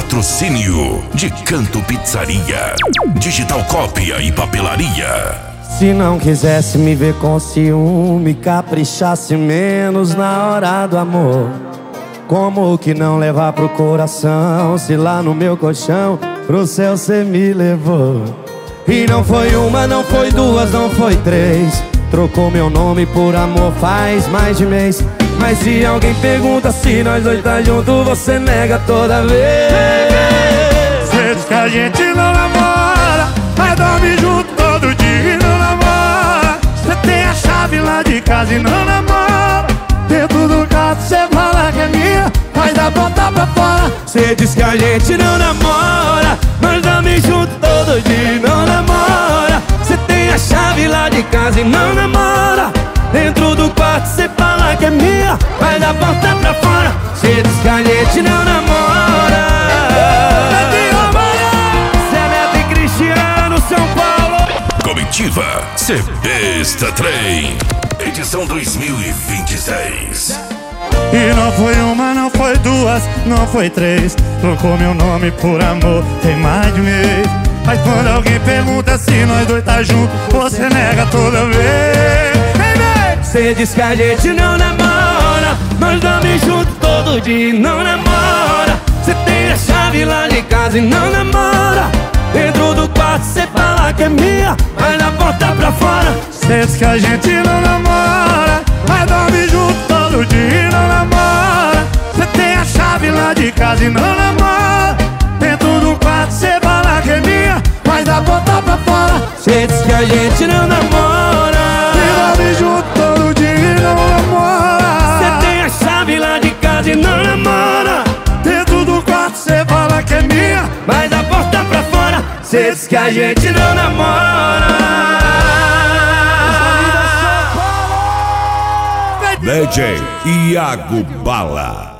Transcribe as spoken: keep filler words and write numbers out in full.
Patrocínio de Canto Pizzaria, Digital Cópia e Papelaria. Se não quisesse me ver com ciúme, caprichasse menos na hora do amor. Como que não levar pro coração, se lá no meu colchão pro céu cê me levou? E não foi uma, não foi duas, não foi três. Trocou meu nome por amor faz mais de mês. Mas se alguém pergunta se nós dois tá junto, você nega toda vez. Cê diz que a gente não namora, mas dorme junto todo dia e não namora. Cê tem a chave lá de casa e não namora. Dentro do quarto cê fala que é minha, mas dá ponta pra fora. Cê diz que a gente não namora, mas dorme junto todo dia e não namora. Cê tem a chave lá de casa e não namora. Dentro do quarto cê fala que é minha, mas dá porta pra fora. Cê diz que a gente não namora. Cê é Neto e Cristiano, São Paulo. Comitiva C Besta Trem, edição dois mil e vinte e seis. E não foi uma, não foi duas, não foi três. Trocou meu nome por amor, tem mais de um mês. Mas quando alguém pergunta se nós dois tá junto, você nega toda vez. Cê diz que a gente não namora, mas dorme junto todo dia e não namora. Cê tem a chave lá de casa e não namora. Dentro do quarto cê fala que é minha, mas na porta pra fora. Cê diz que a gente não namora, mas dorme junto todo dia e não namora. Cê tem a chave lá de casa e não namora. Dentro do quarto cê fala que é minha, mas na porta pra fora. Cê diz que a gente não namora, e dorme junto todo dia e não namora. cê tem a chave lá de casa e não namora. Dentro do quarto cê fala que é minha, mas da porta pra fora. Cê diz que a gente não namora. D J Iago Bala.